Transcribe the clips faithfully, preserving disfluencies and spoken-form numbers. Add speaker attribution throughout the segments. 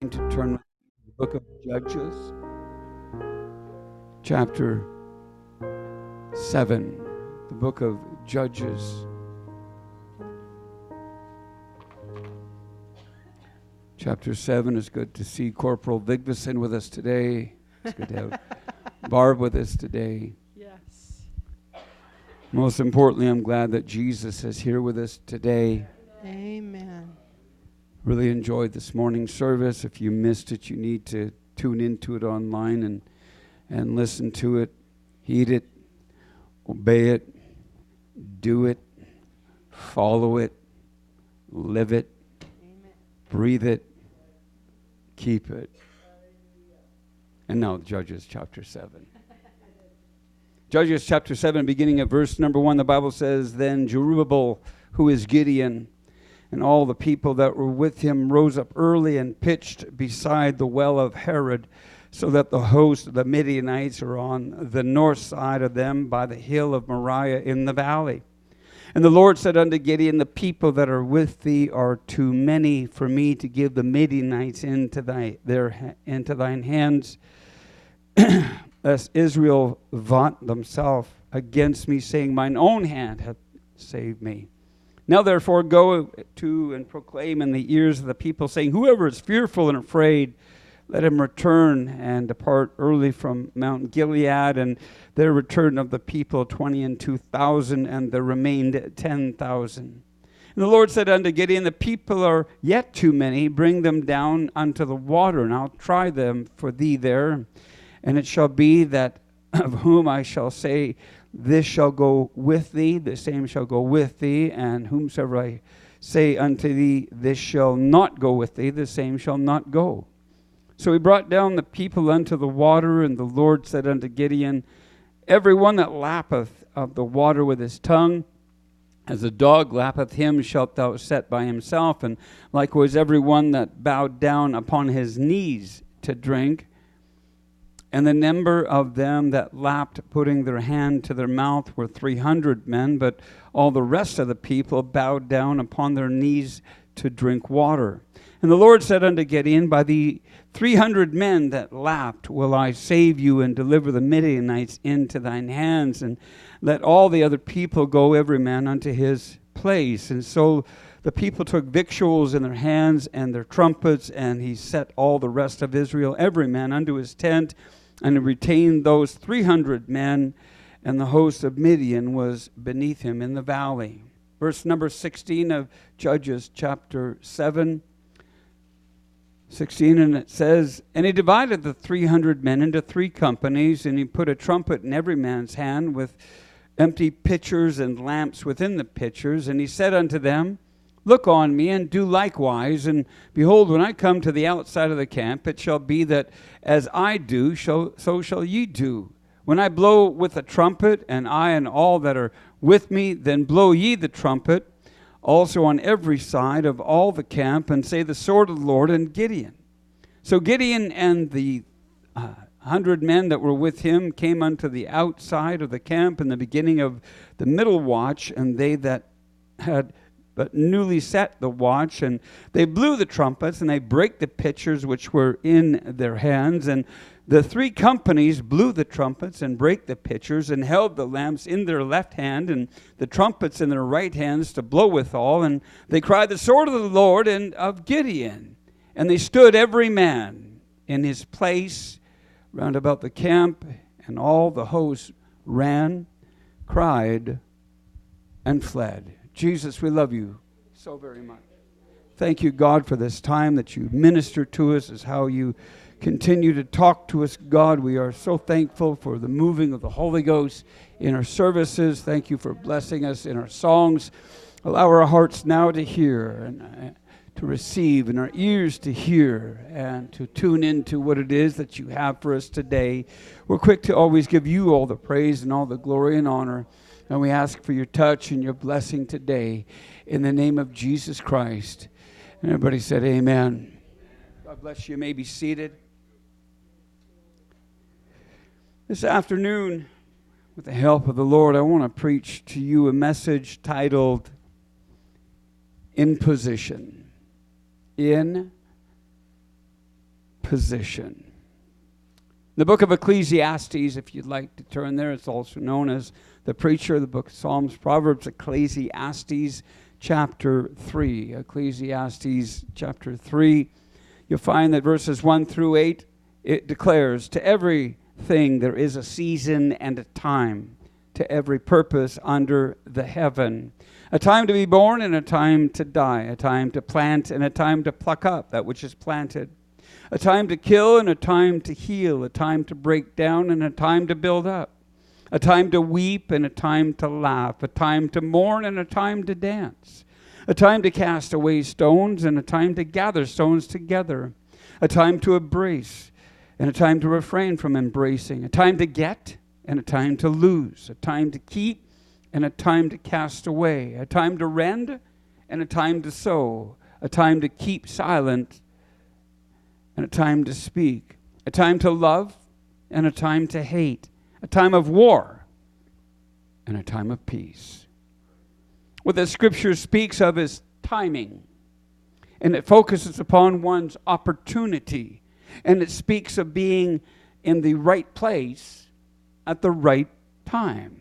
Speaker 1: To turn to the book of Judges, chapter seven. The book of Judges, chapter seven. It's good to see Corporal Vigvason with us today. It's good to have Barb with us today.
Speaker 2: Yes.
Speaker 1: Most importantly, I'm glad that Jesus is here with us today.
Speaker 2: Amen.
Speaker 1: Really enjoyed this morning's service. If you missed it, you need to tune into it online and and listen to it, heed it, obey it, do it, follow it, live it,
Speaker 2: Amen.
Speaker 1: breathe it, keep it. And now Judges chapter seven. Judges chapter seven, beginning at verse number one, the Bible says, "Then Jerubbaal, who is Gideon, and all the people that were with him rose up early and pitched beside the well of Harod, so that the host of the Midianites are on the north side of them by the hill of Moriah in the valley. And the Lord said unto Gideon, The people that are with thee are too many for me to give the Midianites into thy their into thine hands, lest Israel vaunt themselves against me, saying, Mine own hand hath saved me. Now therefore go to and proclaim in the ears of the people, saying, Whoever is fearful and afraid, let him return and depart early from Mount Gilead. And there returned of the people twenty and two thousand, and there remained ten thousand. And the Lord said unto Gideon, The people are yet too many. Bring them down unto the water, and I'll try them for thee there. And it shall be that of whom I shall say, This shall go with thee, the same shall go with thee, and whomsoever I say unto thee, This shall not go with thee, the same shall not go. So he brought down the people unto the water, and the Lord said unto Gideon, Every one that lappeth of the water with his tongue, as a dog lappeth, him shalt thou set by himself, and likewise every one that bowed down upon his knees to drink. And the number of them that lapped, putting their hand to their mouth, were three hundred men, but all the rest of the people bowed down upon their knees to drink water. And the Lord said unto Gideon, By the three hundred men that lapped will I save you and deliver the Midianites into thine hands, and let all the other people go every man unto his place. And so the people took victuals in their hands and their trumpets, and he set all the rest of Israel, every man unto his tent, and he retained those three hundred men, and the host of Midian was beneath him in the valley." Verse number sixteen of Judges chapter seven. sixteen, and it says, And he divided the three hundred men into three companies, and he put a trumpet in every man's hand with empty pitchers and lamps within the pitchers. And he said unto them, Look on me, and do likewise. And behold, when I come to the outside of the camp, it shall be that as I do, shall, so shall ye do. When I blow with the trumpet, and I and all that are with me, then blow ye the trumpet, also on every side of all the camp, and say, The sword of the Lord and Gideon. So Gideon and the uh, hundred men that were with him came unto the outside of the camp in the beginning of the middle watch, and they that had but newly set the watch, and they blew the trumpets, and they brake the pitchers which were in their hands. And the three companies blew the trumpets, and brake the pitchers, and held the lamps in their left hand, and the trumpets in their right hands to blow withal. And they cried, The sword of the Lord and of Gideon. And they stood every man in his place round about the camp, and all the host ran, cried, and fled. Jesus, we love you so very much. Thank you, God, for this time that you minister to us, as how you continue to talk to us, God. We are so thankful for the moving of the Holy Ghost in our services. Thank you for blessing us in our songs. Allow our hearts now to hear and uh, to receive, and our ears to hear, and to tune into what it is that you have for us today. We're quick to always give you all the praise and all the glory and honor. And we ask for your touch and your blessing today in the name of Jesus Christ. And everybody said amen. God bless you. You may be seated. This afternoon, with the help of the Lord, I want to preach to you a message titled In Position. In position. The book of Ecclesiastes, if you'd like to turn there, it's also known as the preacher, the book of Psalms, Proverbs, Ecclesiastes, chapter three. Ecclesiastes, chapter three. You'll find that verses one through eight, it declares, to everything there is a season and a time, to every purpose under the heaven. A time to be born and a time to die, a time to plant and a time to pluck up that which is planted, a time to kill and a time to heal, a time to break down and a time to build up, a time to weep and a time to laugh, a time to mourn and a time to dance, a time to cast away stones and a time to gather stones together, a time to embrace and a time to refrain from embracing, a time to get and a time to lose, a time to keep and a time to cast away, a time to rend and a time to sow, a time to keep silent and a time to speak, a time to love and a time to hate, a time of war and a time of peace. What the scripture speaks of is timing, and it focuses upon one's opportunity, and it speaks of being in the right place at the right time,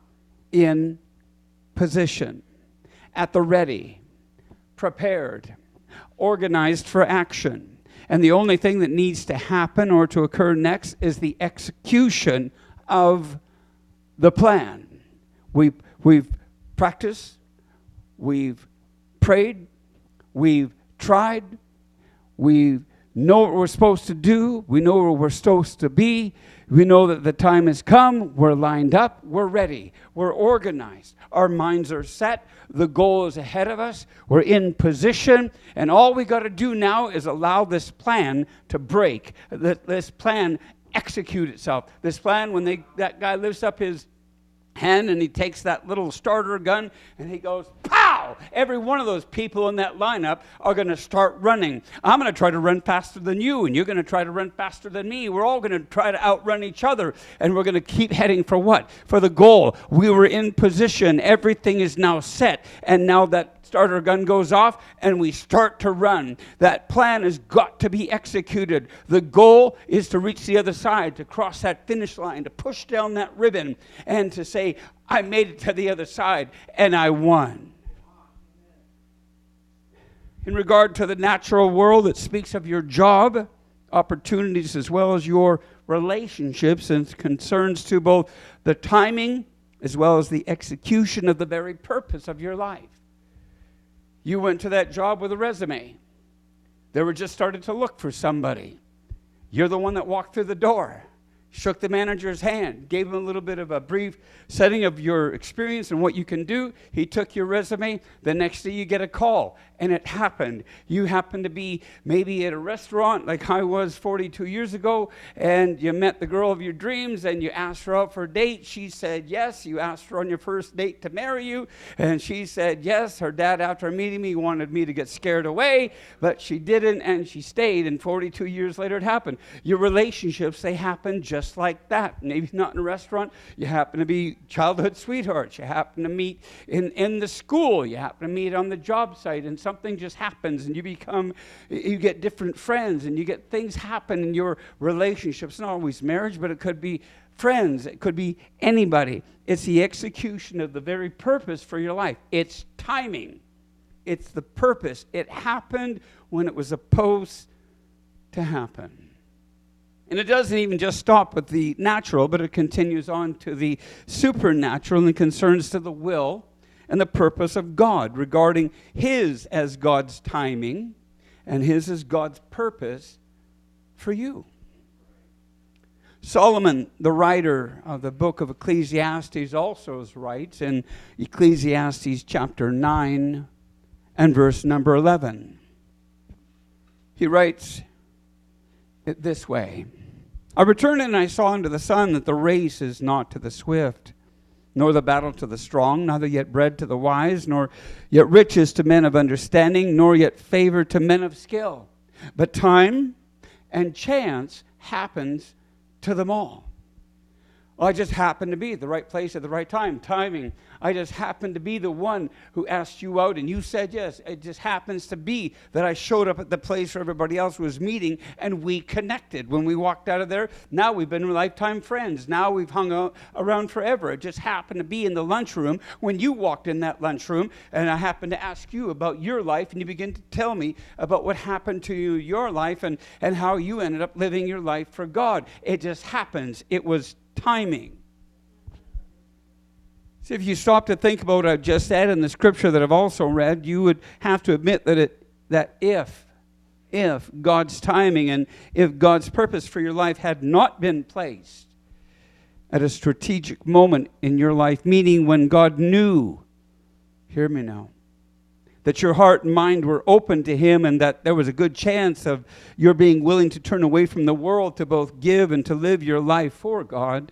Speaker 1: in position, at the ready, prepared, organized for action. And the only thing that needs to happen or to occur next is the execution of the plan. We've, we've practiced, we've prayed, we've tried, we know what we're supposed to do, we know where we're supposed to be, we know that the time has come, we're lined up, we're ready, we're organized, our minds are set, the goal is ahead of us, we're in position, and all we got to do now is allow this plan to break, that this plan execute itself. This plan, when they, that guy lifts up his hand and he takes that little starter gun and he goes, pow! Every one of those people in that lineup are going to start running. I'm going to try to run faster than you, and you're going to try to run faster than me. We're all going to try to outrun each other, and we're going to keep heading for what? For the goal. We were in position. Everything is now set, and now that starter gun goes off and we start to run. That plan has got to be executed. The goal is to reach the other side, to cross that finish line, to push down that ribbon and to say, I made it to the other side and I won. In regard to the natural world, it speaks of your job opportunities as well as your relationships, and concerns to both the timing as well as the execution of the very purpose of your life. You went to that job with a resume. They were just starting to look for somebody. You're the one that walked through the door, shook the manager's hand, gave him a little bit of a brief setting of your experience and what you can do. He took your resume. The next day you get a call, and it happened. You happened to be maybe at a restaurant like I was forty-two years ago, and you met the girl of your dreams, and you asked her out for a date. She said yes. You asked her on your first date to marry you, and she said yes. Her dad, after meeting me, wanted me to get scared away, but she didn't, and she stayed, and forty-two years later it happened. Your relationships, they happen just Just like that. Maybe not in a restaurant. You happen to be childhood sweethearts. You happen to meet in, in the school. You happen to meet on the job site, and something just happens, and you become, you get different friends, and you get things happen in your relationships. Not always marriage, but it could be friends. It could be anybody. It's the execution of the very purpose for your life. It's timing. It's the purpose. It happened when it was supposed to happen. And it doesn't even just stop with the natural, but it continues on to the supernatural and concerns to the will and the purpose of God regarding His as God's timing and His as God's purpose for you. Solomon, the writer of the book of Ecclesiastes, also writes in Ecclesiastes chapter nine and verse number eleven. He writes it this way. I returned and I saw under the sun that the race is not to the swift, nor the battle to the strong, neither yet bread to the wise, nor yet riches to men of understanding, nor yet favor to men of skill. But time and chance happens to them all. I just happened to be at the right place at the right time. Timing. I just happened to be the one who asked you out and you said yes. It just happens to be that I showed up at the place where everybody else was meeting and we connected. When we walked out of there, now we've been lifetime friends. Now we've hung out around forever. It just happened to be in the lunchroom when you walked in that lunchroom and I happened to ask you about your life and you begin to tell me about what happened to you, your life, and, and how you ended up living your life for God. It just happens. It was timing. See, if you stop to think about what I've just said in the scripture that I've also read, you would have to admit that it that if if God's timing and if God's purpose for your life had not been placed at a strategic moment in your life, meaning when God knew, hear me now, that your heart and mind were open to Him and that there was a good chance of your being willing to turn away from the world to both give and to live your life for God.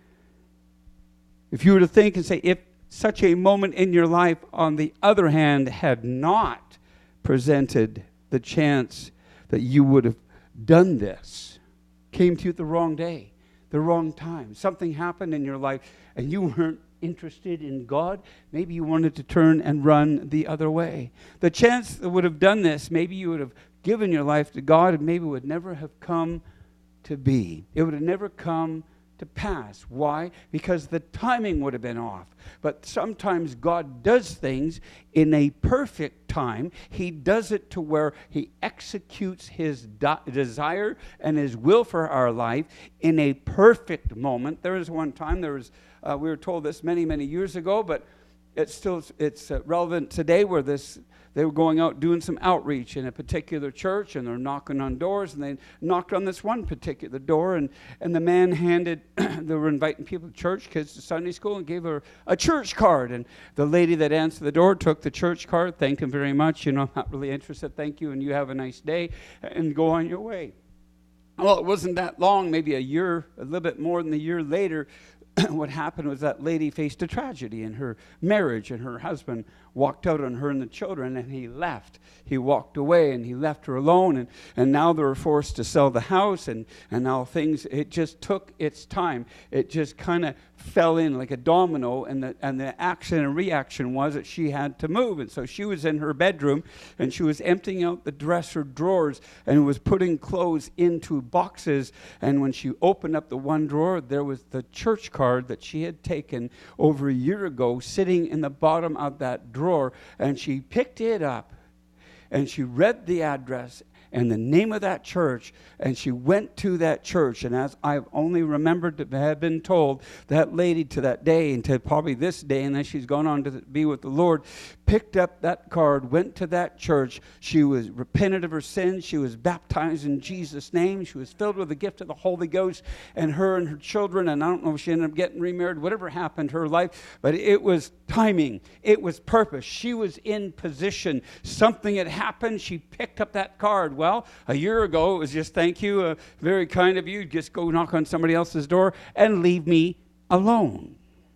Speaker 1: If you were to think and say, if such a moment in your life, on the other hand, had not presented the chance that you would have done this, came to you at the wrong day, the wrong time, something happened in your life and you weren't interested in God, maybe you wanted to turn and run the other way. The chance that would have done this, maybe you would have given your life to God and maybe it would never have come to be. It would have never come to pass. Why? Because the timing would have been off. But sometimes God does things in a perfect time. He does it to where He executes His de- desire and His will for our life in a perfect moment. There was one time, there was, uh, we were told this many, many years ago, but it's still it's uh, relevant today, where this they were going out doing some outreach in a particular church, and they're knocking on doors, and they knocked on this one particular door, and, and the man handed, they were inviting people to church, kids to Sunday school, and gave her a church card, and the lady that answered the door took the church card, thanked him very much, you know, I'm not really interested, thank you, and you have a nice day, and go on your way. Well, it wasn't that long, maybe a year, a little bit more than a year later, what happened was that lady faced a tragedy in her marriage, and her husband walked out on her and the children, and he left. He walked away, and he left her alone, and, and now they were forced to sell the house, and, and now things, it just took its time. It just kind of fell in like a domino, and the, and the action and reaction was that she had to move, and so she was in her bedroom, and she was emptying out the dresser drawers, and was putting clothes into boxes, and when she opened up the one drawer, there was the church card that she had taken over a year ago sitting in the bottom of that drawer, and she picked it up and she read the address and the name of that church, and she went to that church, and as I've only remembered to have been told, that lady to that day, and to probably this day, and then she's gone on to be with the Lord, picked up that card, went to that church, she was repented of her sins, she was baptized in Jesus' name, she was filled with the gift of the Holy Ghost, and her and her children, and I don't know if she ended up getting remarried, whatever happened to her life, but it was timing, it was purpose, she was in position, something had happened, she picked up that card. Well, a year ago, it was just, thank you, uh, very kind of you, just go knock on somebody else's door and leave me alone.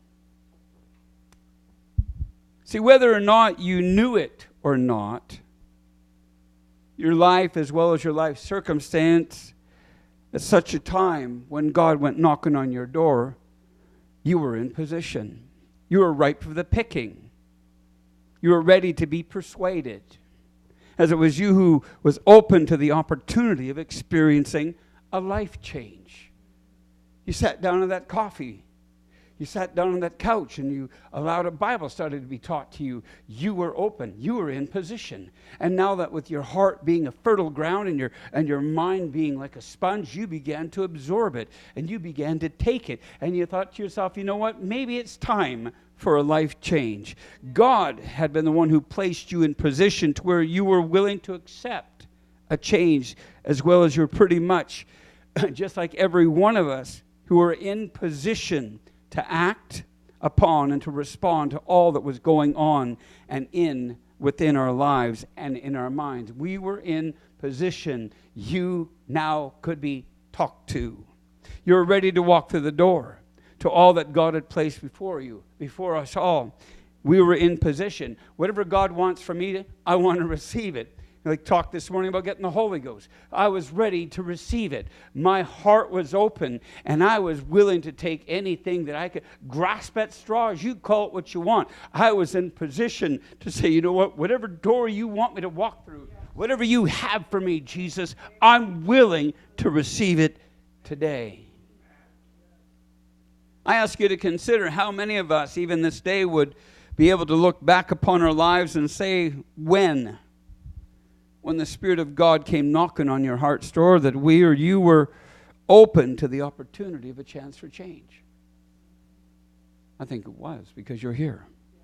Speaker 1: See, whether or not you knew it or not, your life as well as your life circumstance, at such a time when God went knocking on your door, you were in position. You were ripe for the picking. You were ready to be persuaded, as it was you who was open to the opportunity of experiencing a life change. You sat down at that coffee. You sat down on that couch and you allowed a Bible study to be taught to you. You were open. You were in position. And now that with your heart being a fertile ground and your, and your mind being like a sponge, you began to absorb it and you began to take it. And you thought to yourself, you know what? Maybe it's time for a life change. God had been the one who placed you in position to where you were willing to accept a change, as well as you're pretty much, just like every one of us, who are in position to act upon and to respond to all that was going on and in within our lives and in our minds. We were in position. You now could be talked to. You're ready to walk through the door to all that God had placed before you, before us all. We were in position. Whatever God wants from me, I want to receive it. Like talked this morning about getting the Holy Ghost. I was ready to receive it. My heart was open, and I was willing to take anything that I could grasp at straws. You call it what you want. I was in position to say, you know what, whatever door you want me to walk through, whatever you have for me, Jesus, I'm willing to receive it today. I ask you to consider how many of us, even this day, would be able to look back upon our lives and say, when? When the Spirit of God came knocking on your heart's door, that we or you were open to the opportunity of a chance for change. I think it was, because you're here.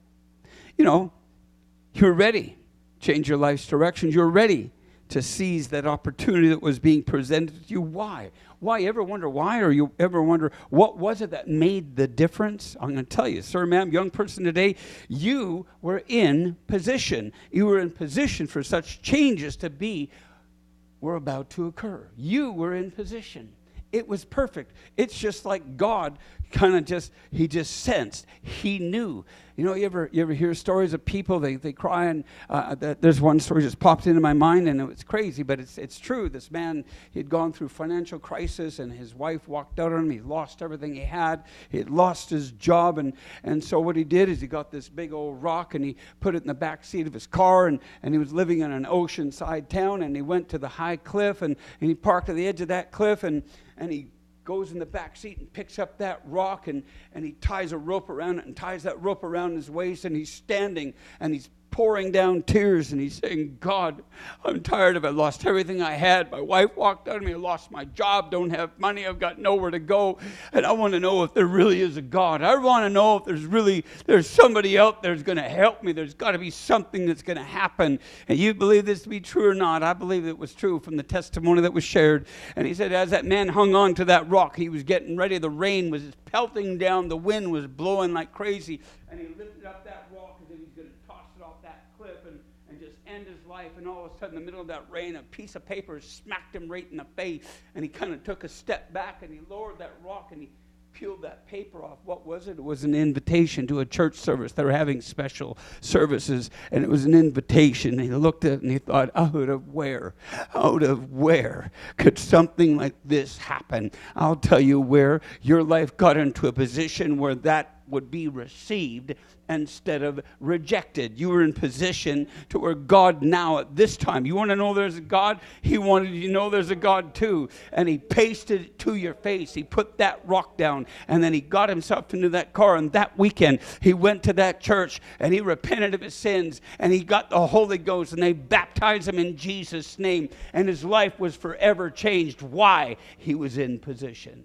Speaker 1: You know, you're ready to change your life's direction. You're ready to seize that opportunity that was being presented to you. Why? Why? You ever wonder why? Or you ever wonder what was it that made the difference? I'm going to tell you, sir, ma'am, young person today, you were in position. You were in position for such changes to be were about to occur. You were in position. It was perfect. It's just like God kind of just, he just sensed. He knew. You know, you ever you ever hear stories of people, they, they cry, and uh, that, there's one story just popped into my mind, and it was crazy, but it's it's true. This man, he had gone through financial crisis, and his wife walked out on him. He lost everything he had. He had lost his job, and, and so what he did is he got this big old rock, and he put it in the back seat of his car, and, and he was living in an oceanside town, and he went to the high cliff, and, and he parked at the edge of that cliff, and, and he goes in the back seat and picks up that rock, and, and he ties a rope around it and ties that rope around his waist, and he's standing and he's pouring down tears, and he's saying, God, I'm tired of it. I lost everything I had. My wife walked out of me. I lost my job, don't have money. I've got nowhere to go. And I want to know if there really is a God. I want to know if there's really, there's somebody out there who's going to help me. There's got to be something that's going to happen. And you believe this to be true or not? I believe it was true from the testimony that was shared. And he said, as that man hung on to that rock, he was getting ready. The rain was pelting down. The wind was blowing like crazy. And he lifted up that rock as if he's going to toss it off that cliff and, and just end his life. And all of a sudden, in the middle of that rain, a piece of paper smacked him right in the face. And he kind of took a step back, and he lowered that rock, and he peeled that paper off. What was it? It was an invitation to a church service. They were having special services, and it was an invitation. And he looked at it, and he thought, out of where? Out of where could something like this happen? I'll tell you where. Your life got into a position where that would be received instead of rejected. You were in position to where God now at this time, you want to know there's a God? He wanted you to know there's a God too. And he pasted it to your face. He put that rock down, and then he got himself into that car, and that weekend he went to that church and he repented of his sins, and he got the Holy Ghost, and they baptized him in Jesus' name, and his life was forever changed. Why? He was in position.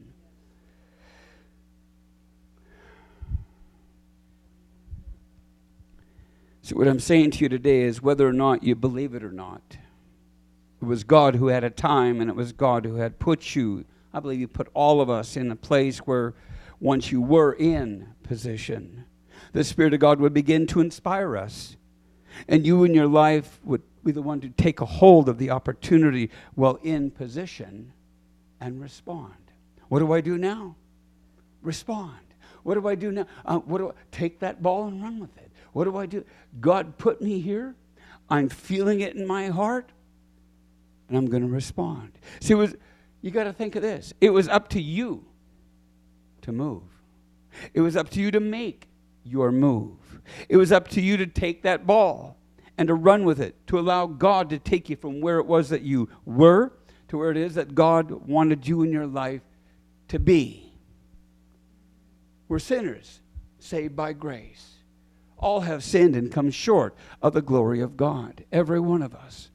Speaker 1: So what I'm saying to you today is whether or not you believe it or not, it was God who had a time, and it was God who had put you, I believe he put all of us in a place where once you were in position, the Spirit of God would begin to inspire us. And you in your life would be the one to take a hold of the opportunity while in position and respond. What do I do now? Respond. What do I do now? Uh, what do I, take that ball and run with it. What do I do? God put me here. I'm feeling it in my heart, and I'm going to respond. See, it was, you got to think of this. It was up to you to move. It was up to you to make your move. It was up to you to take that ball and to run with it, to allow God to take you from where it was that you were to where it is that God wanted you in your life to be. We're sinners, saved by grace. All have sinned and come short of the glory of God. Every one of us.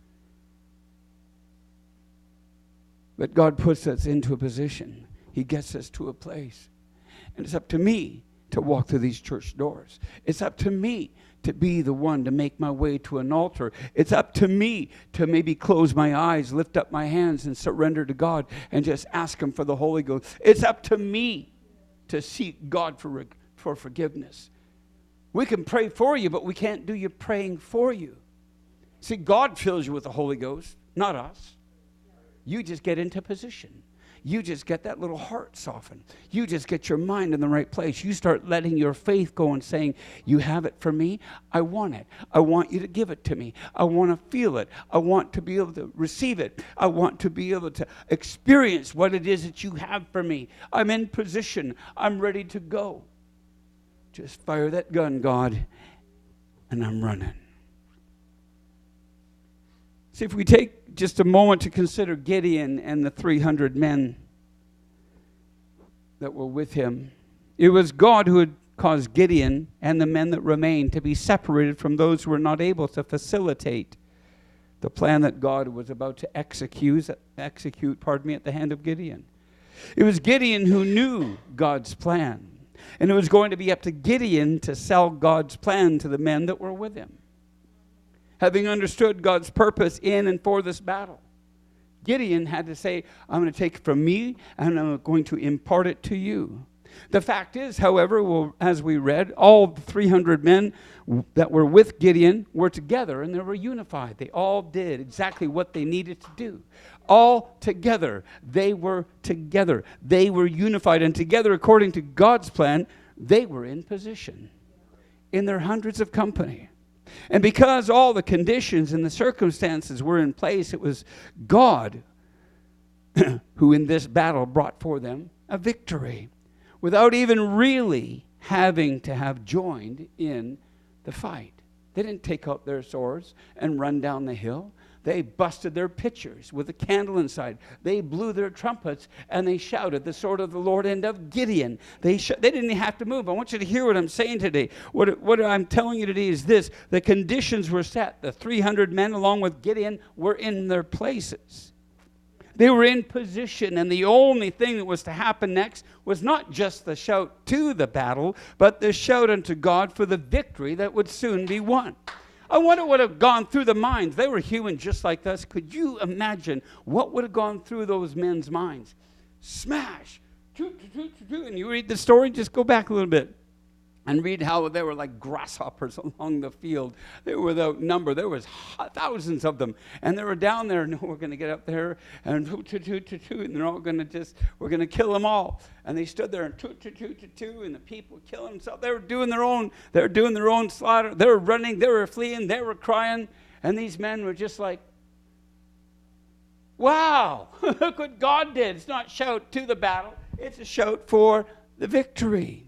Speaker 1: But God puts us into a position. He gets us to a place. And it's up to me to walk through these church doors. It's up to me to be the one to make my way to an altar. It's up to me to maybe close my eyes, lift up my hands, and surrender to God and just ask him for the Holy Ghost. It's up to me to seek God for, for forgiveness. We can pray for you, but we can't do your praying for you. See, God fills you with the Holy Ghost, not us. You just get into position. you just get that little heart softened. You just get your mind in the right place. You start letting your faith go and saying, you have it for me. I want it. I want you to give it to me. I want to feel it. I want to be able to receive it. I want to be able to experience what it is that you have for me. I'm in position. I'm ready to go. Just fire that gun, God, and I'm running. See, if we take just a moment to consider Gideon and the three hundred men that were with him, it was God who had caused Gideon and the men that remained to be separated from those who were not able to facilitate the plan that God was about to execute, execute, pardon me, at the hand of Gideon. It was Gideon who knew God's plan. And it was going to be up to Gideon to sell God's plan to the men that were with him. Having understood God's purpose in and for this battle, Gideon had to say, I'm going to take it from me and I'm going to impart it to you. The fact is, however, well, as we read, all the three hundred men that were with Gideon were together and they were unified. They all did exactly what they needed to do. All together. They were together. They were unified. And together, according to God's plan, they were in position in their hundreds of company. And because all the conditions and the circumstances were in place, it was God who in this battle brought for them a victory without even really having to have joined in the fight. They didn't take out their swords and run down the hill. They busted their pitchers with a candle inside. They blew their trumpets and they shouted the sword of the Lord and of Gideon. They sh- they didn't have to move. I want you to hear what I'm saying today. What, what I'm telling you today is this. The conditions were set. The three hundred men along with Gideon were in their places. They were in position, and the only thing that was to happen next was not just the shout to the battle, but the shout unto God for the victory that would soon be won. I wonder what would have gone through the minds. They were human just like us. Could you imagine what would have gone through those men's minds? Smash! And you read the story, just go back a little bit and read how they were like grasshoppers along the field. They were without number. There was thousands of them. And they were down there, no, we're going to get up there, and toot, toot, toot, toot, toot, and they're all going to just, we're going to kill them all. And they stood there and toot, toot, toot, toot, toot, and the people killing themselves. They were doing their own, they were doing their own slaughter. They were running, they were fleeing, they were crying. And these men were just like, wow, look what God did. It's not shout to the battle. It's a shout for the victory.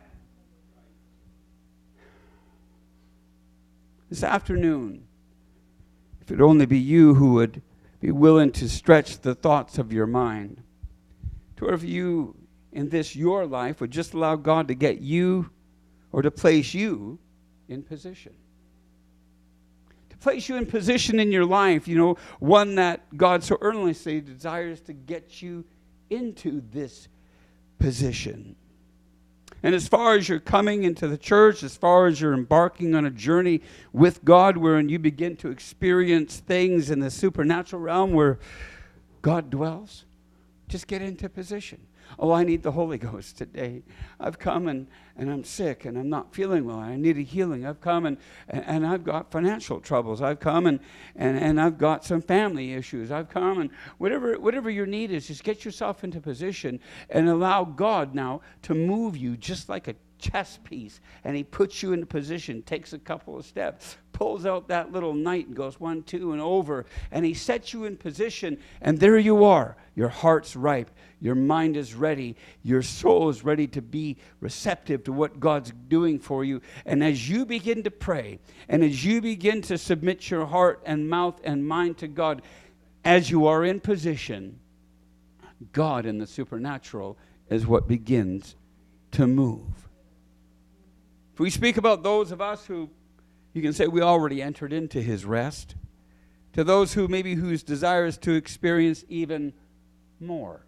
Speaker 1: This afternoon, if it only be you who would be willing to stretch the thoughts of your mind, to where if you in this your life would just allow God to get you or to place you in position. To place you in position in your life, you know, one that God so earnestly desires to get you into this position. And as far as you're coming into the church, as far as you're embarking on a journey with God, wherein you begin to experience things in the supernatural realm where God dwells, just get into position. Oh, I need the Holy Ghost today. I've come and, and I'm sick and I'm not feeling well. I need a healing. I've come and, and, and I've got financial troubles. I've come and, and, and I've got some family issues. I've come and whatever, whatever your need is, just get yourself into position and allow God now to move you just like a chess piece. And he puts you into position, takes a couple of steps, pulls out that little knight and goes one, two, and over. And he sets you in position, and there you are. Your heart's ripe. Your mind is ready. Your soul is ready to be receptive to what God's doing for you. And as you begin to pray, and as you begin to submit your heart and mouth and mind to God, as you are in position, God in the supernatural is what begins to move. If we speak about those of us who, you can say we already entered into his rest, to those who maybe whose desire is to experience even more.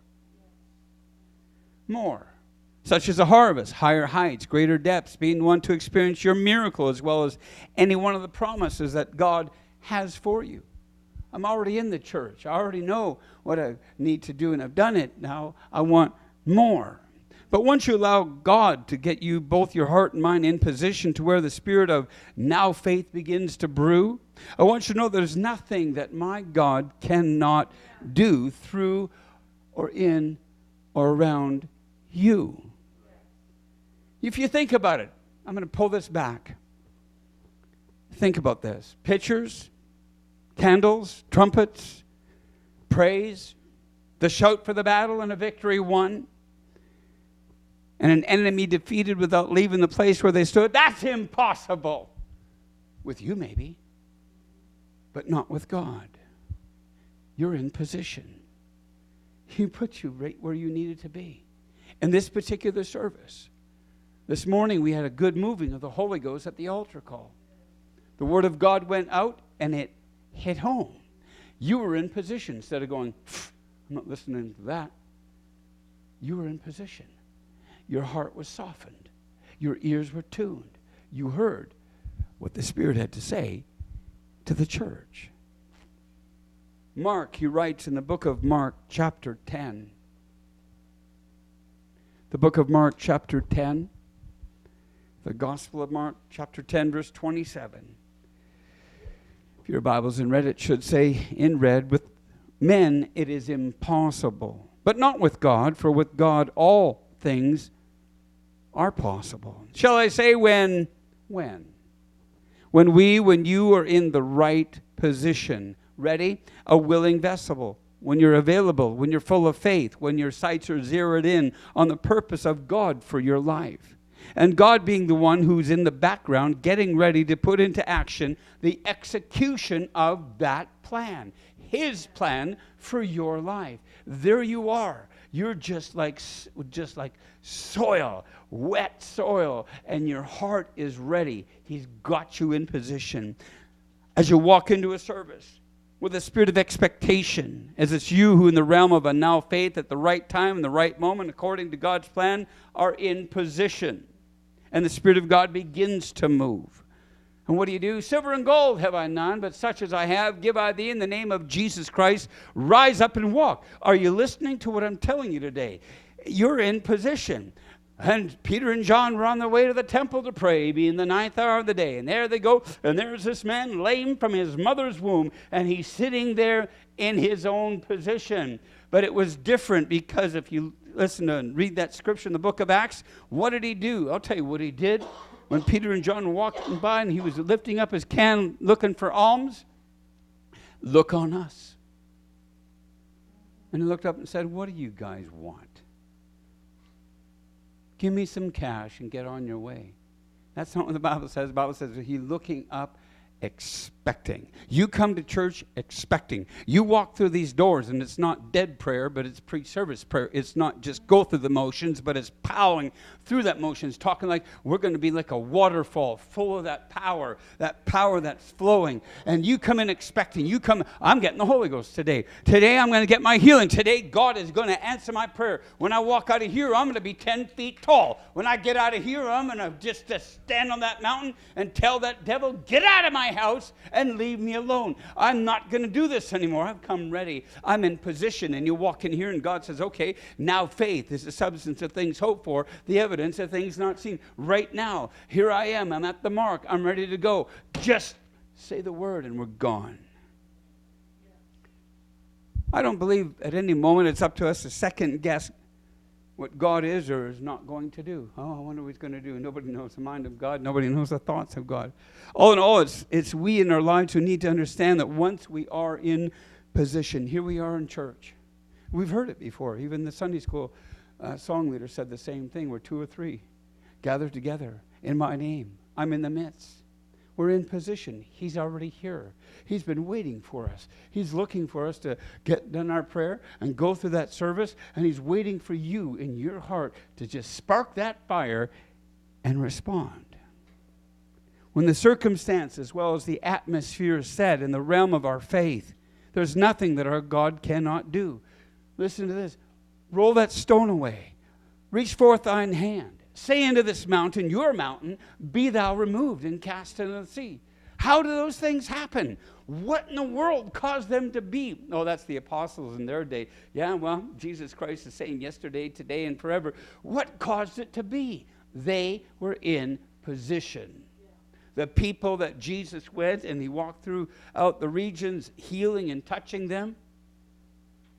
Speaker 1: More. Such as a harvest, higher heights, greater depths, being one to experience your miracle as well as any one of the promises that God has for you. I'm already in the church. I already know what I need to do and I've done it. Now I want more. But once you allow God to get you both your heart and mind in position to where the spirit of now faith begins to brew, I want you to know there's nothing that my God cannot do through or in or around you. If you think about it, I'm going to pull this back. Think about this. Pictures, candles, trumpets, praise, the shout for the battle and a victory won, and an enemy defeated without leaving the place where they stood. That's impossible. With you, maybe, but not with God. You're in position. He put you right where you needed to be. In this particular service, this morning we had a good moving of the Holy Ghost at the altar call. The Word of God went out and it hit home. You were in position instead of going, I'm not listening to that. You were in position. Your heart was softened. Your ears were tuned. You heard what the Spirit had to say to the church. Mark, he writes in the book of Mark, chapter ten. The book of Mark, chapter ten. The Gospel of Mark, chapter ten, verse twenty-seven. If your Bible's in red, it should say, in red, with men it is impossible, but not with God, for with God all things are possible. Shall I say when? When? When we, when you are in the right position. Ready? A willing vessel. When you're available, when you're full of faith, when your sights are zeroed in on the purpose of God for your life. And God being the one who's in the background getting ready to put into action the execution of that plan. His plan for your life. There you are. You're just like just like soil, wet soil, and your heart is ready. He's got you in position. As you walk into a service with a spirit of expectation, as it's you who in the realm of a now faith at the right time, in the right moment, according to God's plan, are in position. And the Spirit of God begins to move. And what do you do? Silver and gold have I none, but such as I have give I thee in the name of Jesus Christ. Rise up and walk. Are you listening to what I'm telling you today? You're in position. And Peter and John were on their way to the temple to pray, being the ninth hour of the day. And there they go. And there's this man lame from his mother's womb. And he's sitting there in his own position. But it was different because if you listen to and read that scripture in the book of Acts, what did he do? I'll tell you what he did. When Peter and John walked by and he was lifting up his can looking for alms, look on us. And he looked up and said, what do you guys want? Give me some cash and get on your way. That's not what the Bible says. The Bible says that he's looking up, expecting. You come to church expecting. You walk through these doors and it's not dead prayer, but it's pre-service prayer. It's not just go through the motions, but it's plowing through that motions, talking like we're going to be like a waterfall full of that power, that power that's flowing. And you come in expecting. You come, I'm getting the Holy Ghost today. Today I'm going to get my healing. Today God is going to answer my prayer. When I walk out of here, I'm going to be ten feet tall. When I get out of here, I'm going to just, just stand on that mountain and tell that devil, get out of my house and leave me alone. I'm not going to do this anymore. I've come ready. I'm in position. And you walk in here and God says, okay, now faith is the substance of things hoped for, the evidence of things not seen. Right now, here I am. I'm at the mark. I'm ready to go. Just say the word and we're gone. I don't believe at any moment it's up to us to second guess what God is or is not going to do. Oh, I wonder what he's going to do. Nobody knows the mind of God. Nobody knows the thoughts of God. All in all, it's, it's we in our lives who need to understand that once we are in position, here we are in church. We've heard it before. Even the Sunday school uh, song leader said the same thing. We're two or three gathered together in my name. I'm in the midst. We're in position. He's already here. He's been waiting for us. He's looking for us to get done our prayer and go through that service. And he's waiting for you in your heart to just spark that fire and respond. When the circumstance as well as the atmosphere is set in the realm of our faith, there's nothing that our God cannot do. Listen to this. Roll that stone away. Reach forth thine hand. Say unto this mountain, your mountain, be thou removed and cast into the sea. How do those things happen? What in the world caused them to be? Oh, that's the apostles in their day. Yeah, well, Jesus Christ is saying yesterday, today, and forever. What caused it to be? They were in position. The people that Jesus went and he walked throughout the regions, healing and touching them,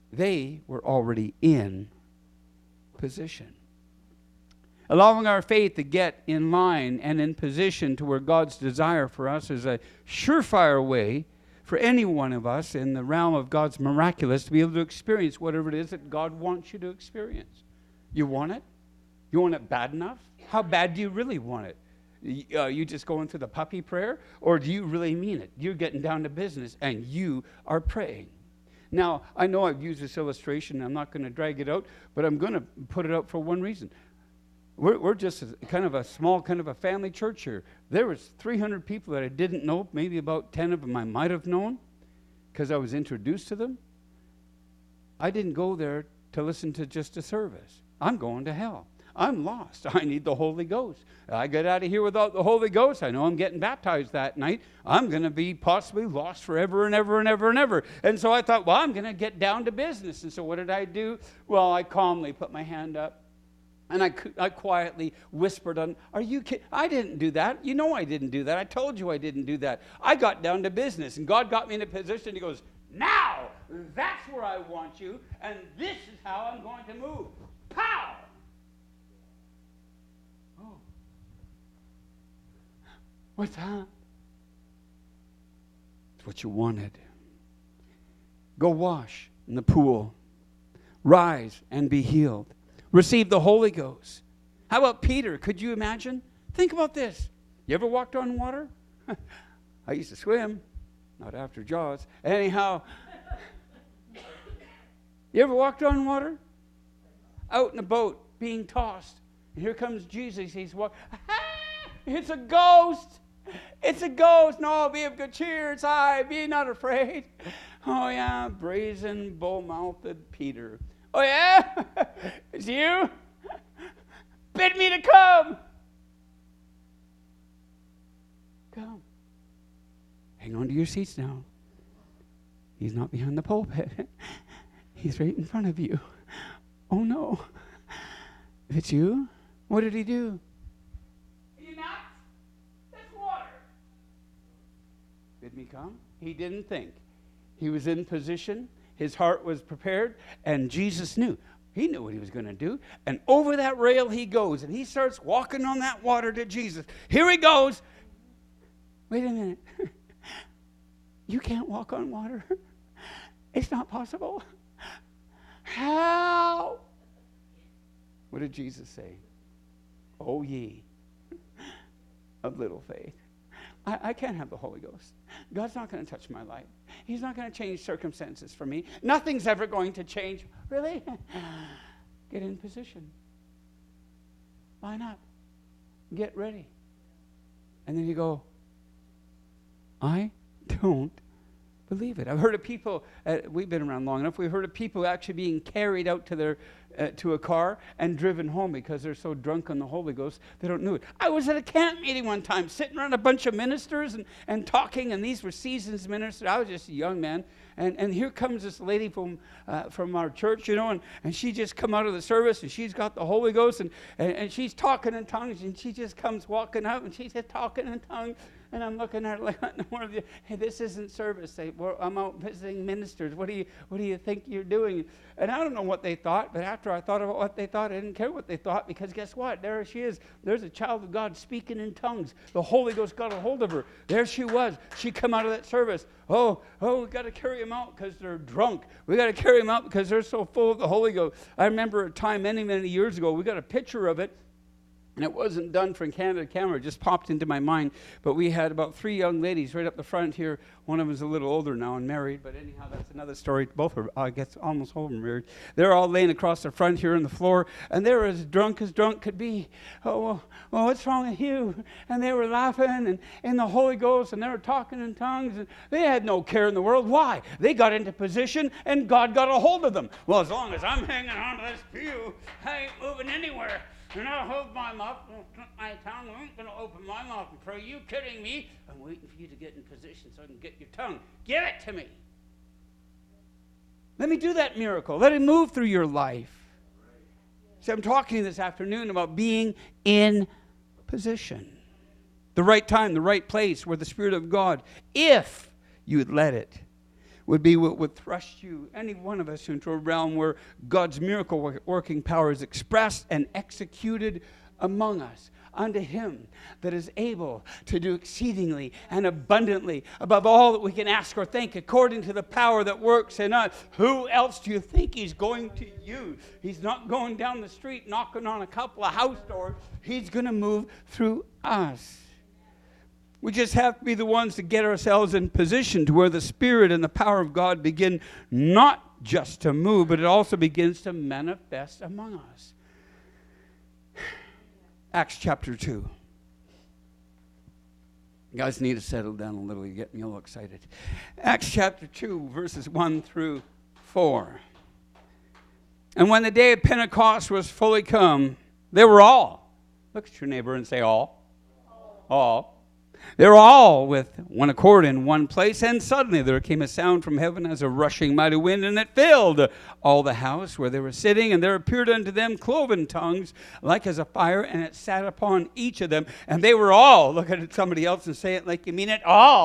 Speaker 1: They were already in position. Allowing our faith to get in line and in position to where God's desire for us is a surefire way for any one of us in the realm of God's miraculous to be able to experience whatever it is that God wants you to experience. You want it? You want it bad enough? How bad do you really want it? Are you just going through the puppy prayer? Or do you really mean it? You're getting down to business and you are praying. Now, I know I've used this illustration. I'm not going to drag it out, but I'm going to put it out for one reason. We're, we're just a, kind of a small, kind of a family church here. There was three hundred people that I didn't know. Maybe about ten of them I might have known because I was introduced to them. I didn't go there to listen to just a service. I'm going to hell. I'm lost. I need the Holy Ghost. I get out of here without the Holy Ghost. I know I'm getting baptized that night. I'm going to be possibly lost forever and ever and ever and ever. And so I thought, well, I'm going to get down to business. And so what did I do? Well, I calmly put my hand up. And I, I quietly whispered on, are you kidding? I didn't do that. You know I didn't do that. I told you I didn't do that. I got down to business. And God got me in a position. He goes, now, that's where I want you. And this is how I'm going to move. Pow! Oh. What's that? It's what you wanted. Go wash in the pool. Rise and be healed. Receive the Holy Ghost. How about Peter? Could you imagine? Think about this. You ever walked on water? I used to swim, not after Jaws. Anyhow, you ever walked on water? Out in a boat, being tossed. And here comes Jesus. He's walking. Ah, it's a ghost. It's a ghost. No, be of good cheer. It's I. Be not afraid. Oh, yeah, brazen, bull-mouthed Peter. Oh, yeah? It's you? Bid me to come. Come. Hang on to your seats now. He's not behind the pulpit. He's right in front of you. Oh, no. If it's you, what did he do? Are you nuts? That's water. Bid me come? He didn't think. He was in position. His heart was prepared, and Jesus knew. He knew what he was going to do. And over that rail he goes, and he starts walking on that water to Jesus. Here he goes. Wait a minute. You can't walk on water. It's not possible. How? What did Jesus say? Oh, ye of little faith. I, I can't have the Holy Ghost. God's not going to touch my life. He's not going to change circumstances for me. Nothing's ever going to change. Really? Get in position. Line up. Get ready. And then you go, I don't believe it. I've heard of people, uh, we've been around long enough, we've heard of people actually being carried out to their uh, to a car and driven home because they're so drunk on the Holy Ghost, they don't know it. I was at a camp meeting one time, sitting around a bunch of ministers and, and talking, and these were seasoned ministers. I was just a young man, and, and here comes this lady from uh, from our church, you know, and, and she just come out of the service, and she's got the Holy Ghost, and, and, and she's talking in tongues, and she just comes walking up, and she's talking in tongues. And I'm looking at her like, hey, this isn't service. They, well, I'm out visiting ministers. What do you, what do you think you're doing? And I don't know what they thought, but after I thought about what they thought, I didn't care what they thought, because guess what? There she is. There's a child of God speaking in tongues. The Holy Ghost got a hold of her. There she was. She come out of that service. Oh, oh, we got to carry them out because they're drunk. We got to carry them out because they're so full of the Holy Ghost. I remember a time many, many years ago, we got a picture of it. And it wasn't done from camera to camera. It just popped into my mind. But we had about three young ladies right up the front here. One of them is a little older now and married. But anyhow, that's another story. Both are, I guess, almost all of them married. They're all laying across the front here on the floor. And they were as drunk as drunk could be. Oh, well, well, what's wrong with you? And they were laughing and in the Holy Ghost. And they were talking in tongues. And they had no care in the world. Why? They got into position and God got a hold of them. Well, as long as I'm hanging on to this pew, I ain't moving anywhere. And I'll hold my mouth, my tongue, I'm going to open my mouth and pray. You kidding me? I'm waiting for you to get in position so I can get your tongue. Give it to me. Let me do that miracle. Let it move through your life. See, I'm talking this afternoon about being in position. The right time, the right place where the Spirit of God, if you would let it, would be what would thrust you, any one of us, into a realm where God's miracle work- working power is expressed and executed among us. Unto him that is able to do exceedingly and abundantly above all that we can ask or think, according to the power that works in us. Who else do you think he's going to use? He's not going down the street knocking on a couple of house doors. He's going to move through us. We just have to be the ones to get ourselves in position to where the Spirit and the power of God begin not just to move, but it also begins to manifest among us. Acts chapter two. You guys need to settle down a little. You get me all excited. Acts chapter two, verses one through four. And when the day of Pentecost was fully come, they were all. Look at your neighbor and say all. All. all. They were all with one accord in one place, and suddenly there came a sound from heaven as a rushing mighty wind, and it filled all the house where they were sitting. And there appeared unto them cloven tongues like as a fire, and it sat upon each of them. And they were all, look at somebody else and say it like you mean it,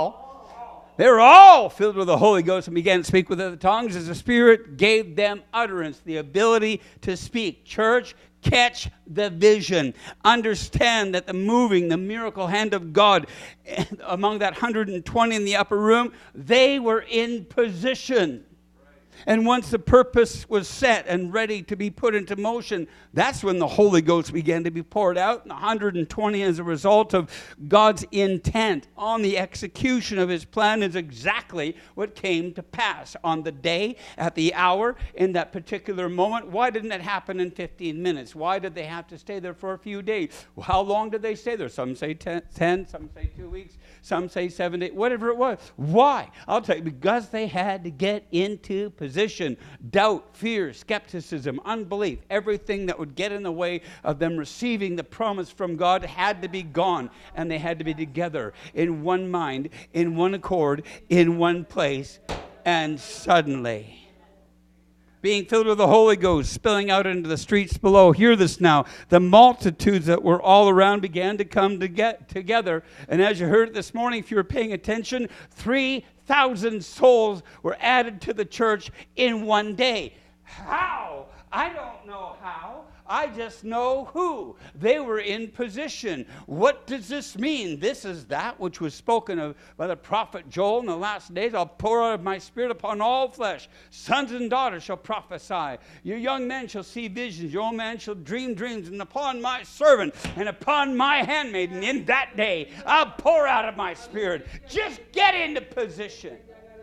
Speaker 1: all. They were all filled with the Holy Ghost and began to speak with other tongues as the Spirit gave them utterance, the ability to speak. Church, catch the vision. Understand that the moving, the miracle hand of God among that one hundred twenty in the upper room, they were in position. And once the purpose was set and ready to be put into motion, that's when the Holy Ghost began to be poured out. And one hundred twenty, as a result of God's intent on the execution of his plan, is exactly what came to pass on the day, at the hour, in that particular moment. Why didn't it happen in fifteen minutes? Why did they have to stay there for a few days? How long did they stay there? Some say ten, ten some say two weeks, some say seven days, whatever it was. Why? I'll tell you, because they had to get into position. Position, doubt, fear, skepticism, unbelief, everything that would get in the way of them receiving the promise from God had to be gone, and they had to be together in one mind, in one accord, in one place. And suddenly, being filled with the Holy Ghost, spilling out into the streets below. Hear this now. The multitudes that were all around began to come to get together. And as you heard this morning, if you were paying attention, three thousand souls were added to the church in one day. How? I don't know how. I just know who. They were in position. What does this mean? This is that which was spoken of by the prophet Joel in the last days. I'll pour out of my Spirit upon all flesh. Sons and daughters shall prophesy. Your young men shall see visions. Your old man shall dream dreams. And upon my servant and upon my handmaiden in that day, I'll pour out of my Spirit. Just get into position.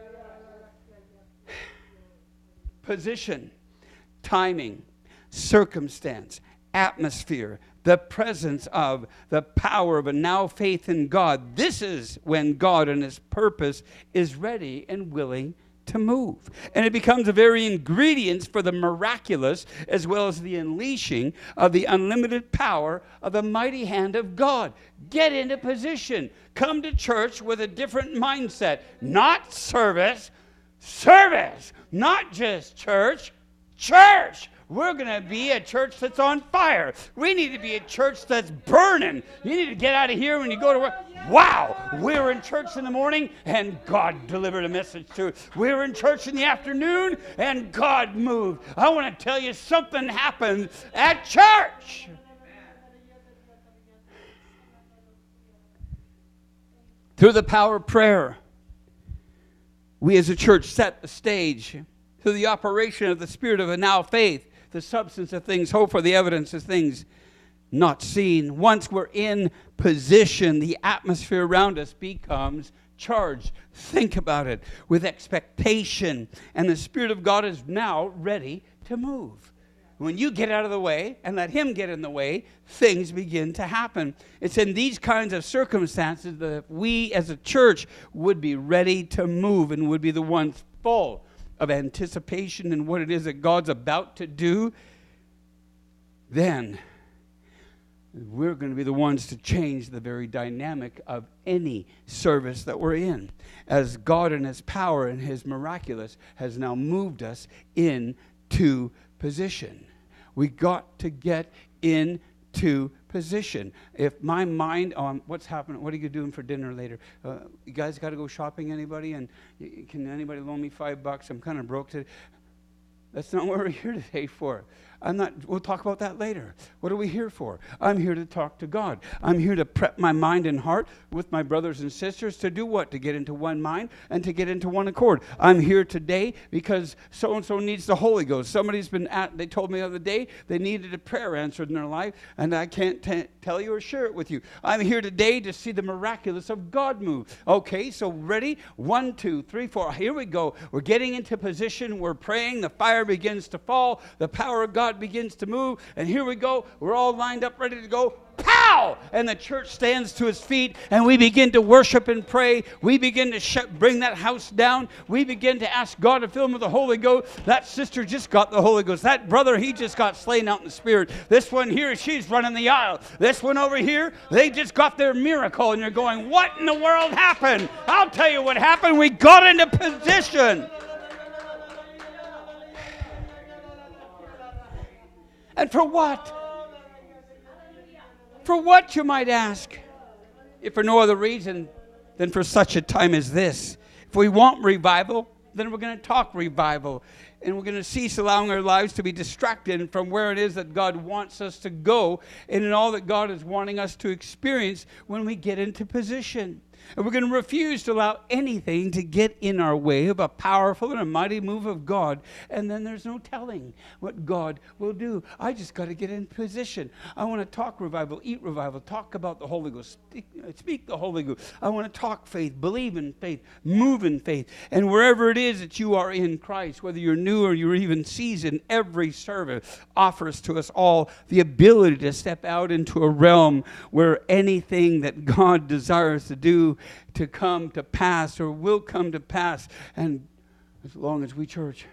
Speaker 1: Position. Timing. Circumstance, atmosphere, the presence of, the power of a now faith in God. This is when God and his purpose is ready and willing to move. And it becomes the very ingredients for the miraculous as well as the unleashing of the unlimited power of the mighty hand of God. Get into position. Come to church with a different mindset. Not service, service. Not just church, church. We're going to be a church that's on fire. We need to be a church that's burning. You need to get out of here when you go to work. Wow, we were in church in the morning and God delivered a message to us. We were in church in the afternoon and God moved. I want to tell you, something happened at church. Through the power of prayer, we as a church set the stage through the operation of the Spirit of a now faith, the substance of things hoped for, the evidence of things not seen. Once we're in position, the atmosphere around us becomes charged. Think about it, with expectation. And the Spirit of God is now ready to move. When you get out of the way and let him get in the way, things begin to happen. It's in these kinds of circumstances that we as a church would be ready to move and would be the ones full of anticipation in what it is that God's about to do. Then we're going to be the ones to change the very dynamic of any service that we're in, as God in his power and his miraculous has now moved us into position. We got to get in to position. If my mind on what's happening, what are you doing for dinner later? Uh, you guys got to go shopping, anybody? And y- can anybody loan me five bucks? I'm kind of broke today. That's not what we're here today for. I'm not, we'll talk about that later. What are we here for? I'm here to talk to God. I'm here to prep my mind and heart with my brothers and sisters to do what? To get into one mind and to get into one accord. I'm here today because so-and-so needs the Holy Ghost. Somebody's been at, they told me the other day they needed a prayer answered in their life, and I can't t- tell you or share it with you. I'm here today to see the miraculous of God move. Okay, so ready? One, two, three, four. Here we go. We're getting into position. We're praying. The fire begins to fall. The power of God begins to move, and here we go. We're all lined up, ready to go. Pow! And the church stands to its feet, and we begin to worship and pray. We begin to sh- bring that house down. We begin to ask God to fill him with the Holy Ghost. That sister just got the Holy Ghost. That brother, he just got slain out in the Spirit. This one here, she's running the aisle. This one over here, they just got their miracle, and you're going, what in the world happened? I'll tell you what happened. We got into position. And for what? For what, you might ask? If for no other reason than for such a time as this. If we want revival, then we're going to talk revival. And we're going to cease allowing our lives to be distracted from where it is that God wants us to go and in all that God is wanting us to experience when we get into position. And we're going to refuse to allow anything to get in our way of a powerful and a mighty move of God. And then there's no telling what God will do. I just got to get in position. I want to talk revival, eat revival, talk about the Holy Ghost, speak, speak the Holy Ghost. I want to talk faith, believe in faith, move in faith. And wherever it is that you are in Christ, whether you're new or you're even seasoned, every service offers to us all the ability to step out into a realm where anything that God desires to do to come to pass or will come to pass. And as long as we, church,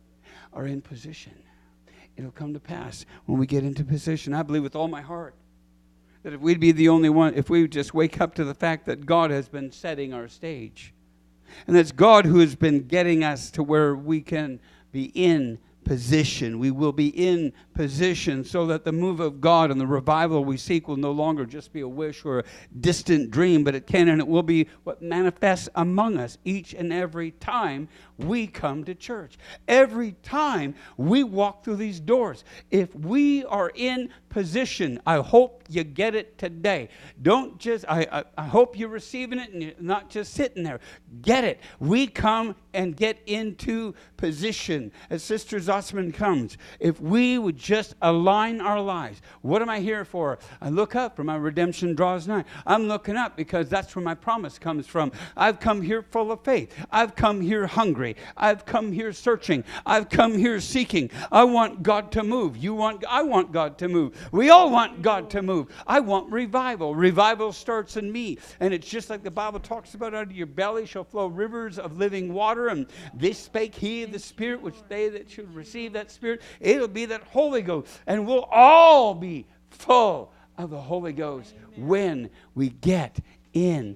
Speaker 1: are in position, it'll come to pass when we get into position. I believe with all my heart that if we'd be the only one, if we would just wake up to the fact that God has been setting our stage, and that's God who has been getting us to where we can be in position. We will be in position so that the move of God and the revival we seek will no longer just be a wish or a distant dream, but it can and it will be what manifests among us each and every time we come to church. Every time we walk through these doors. If we are in position, I hope you get it today. Don't just, I, I, I hope you're receiving it and you're not just sitting there. Get it. We come and get into position. As Sister Zossman comes, if we would just align our lives. What am I here for? I look up for my redemption draws nigh. I'm looking up because that's where my promise comes from. I've come here full of faith. I've come here hungry. I've come here searching. I've come here seeking. I want God to move. You want, I want God to move. We all want God to move. I want revival. Revival starts in me. And it's just like the Bible talks about, out of your belly shall flow rivers of living water. And this spake he of the Spirit, which they that should receive that Spirit, it'll be that Holy Ghost. And we'll all be full of the Holy Ghost when we get in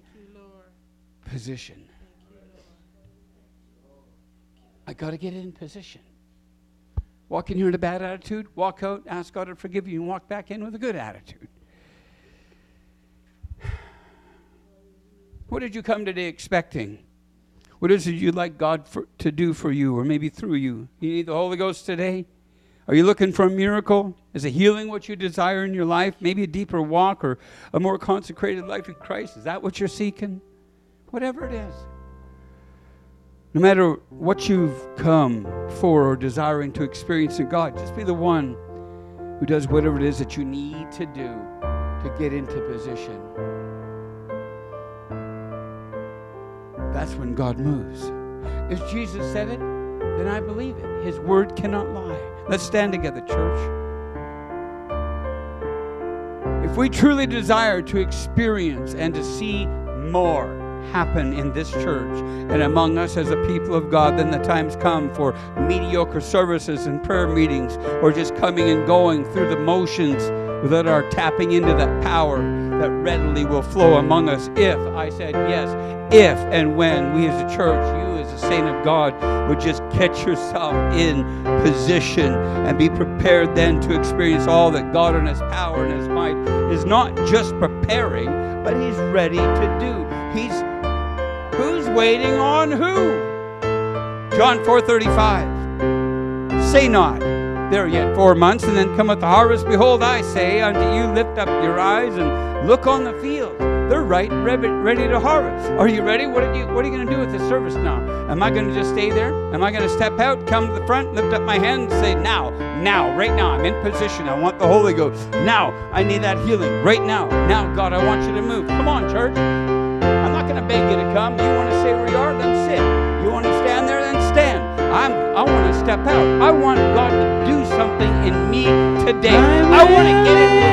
Speaker 1: position. I got to get in position. Walk in here in a bad attitude, walk out, ask God to forgive you, and walk back in with a good attitude. What did you come today expecting? What is it you'd like God for, to do for you, or maybe through you? You need the Holy Ghost today? Are you looking for a miracle? Is a healing what you desire in your life? Maybe a deeper walk or a more consecrated life with Christ? Is that what you're seeking? Whatever it is. No matter what you've come for or desiring to experience in God, just be the one who does whatever it is that you need to do to get into position. That's when God moves. If Jesus said it, then I believe it. His word cannot lie. Let's stand together, church. If we truly desire to experience and to see more happen in this church and among us as a people of God, then the time's come for mediocre services and prayer meetings or just coming and going through the motions without our tapping into that power that readily will flow among us if I said yes. if and when we as a church, you as a saint of God, would just get yourself in position and be prepared then to experience all that God in His power and His might is not just preparing, but He's ready to do. He's who's waiting on who? John four thirty-five. Say not, there are yet four months, and then cometh the harvest. Behold, I say unto you, lift up your eyes and look on the field. They're right, ready, ready to harvest. Are you ready? What are you What are you going to do with the service now? Am I going to just stay there? Am I going to step out, come to the front, lift up my hand, and say, now, now, right now, I'm in position. I want the Holy Ghost. Now, I need that healing. Right now. Now, God, I want you to move. Come on, church. I'm not going to beg you to come. You want to stay where you are? Then sit. You want to stand there? Then stand. I'm, I want to step out. I want God to do something in me today. I want to get in